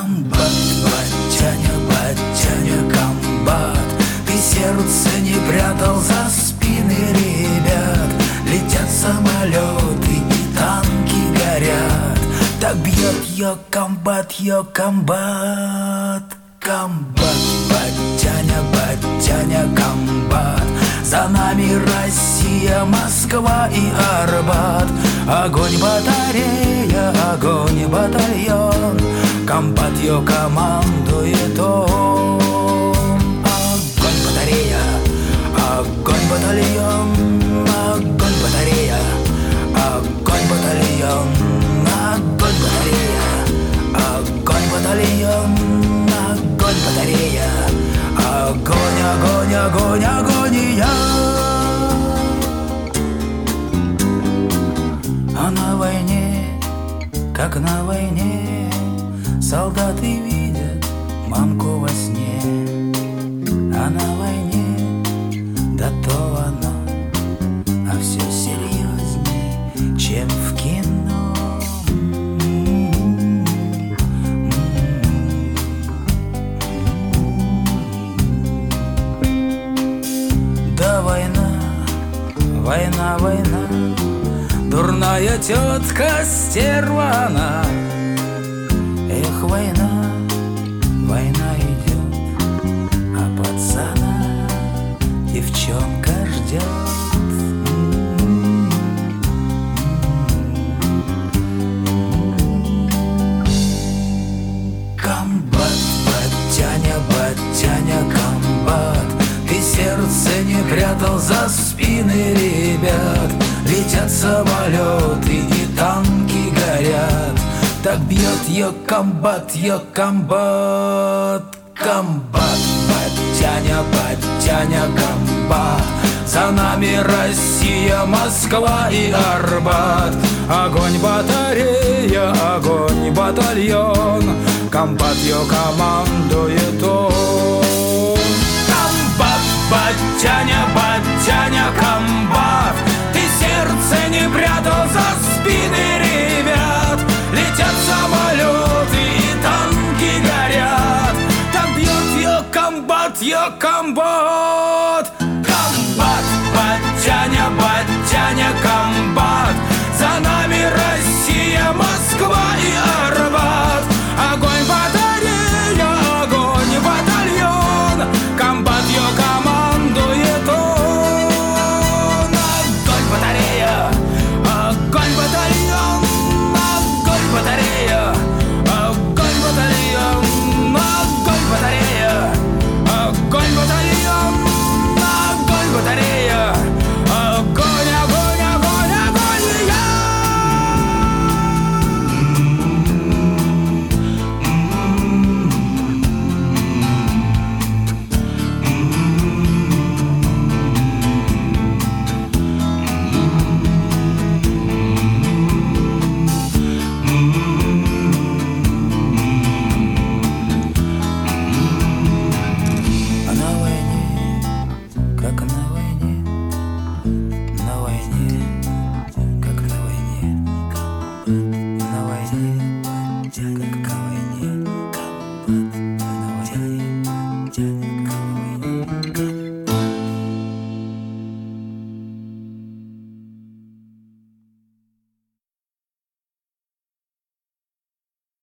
Комбат, батяня, комбат, ты сердце не прятал за спины ребят. Летят самолеты и танки горят. Так бьет ее комбат, Комбат, батяня, комбат, за нами Россия, Москва и Арбат. Огонь батарея, огонь батальон, комбат ее командует он. Огонь батарея, огонь батальон, огонь батарея, огонь батальон, огонь батарея, огонь батальон, огонь батарея, огонь, огонь, огонь, агония. А на войне, как на войне, солдаты видят мамку во сне. А на войне, да то оно, а все серьезней, чем в кино. Да война, дурная тетка стерва она. Эх, война идет, а пацана девчонка ждет. Комбат, батяня, комбат, ты сердце не прятал за спины ребят. Летят самолеты и танки горят. Так бьет ее комбат, Комбат, батяня, комбат, за нами Россия, Москва и Арбат. Огонь батарея, огонь батальон, комбат ее командует он. Комбат, батяня, комбат, ты сердце не прятал за спины ребят. Летят самолеты и танки горят. Так бьет ее комбат, Комбат, батяня, комбат, за нами Россия, Москва и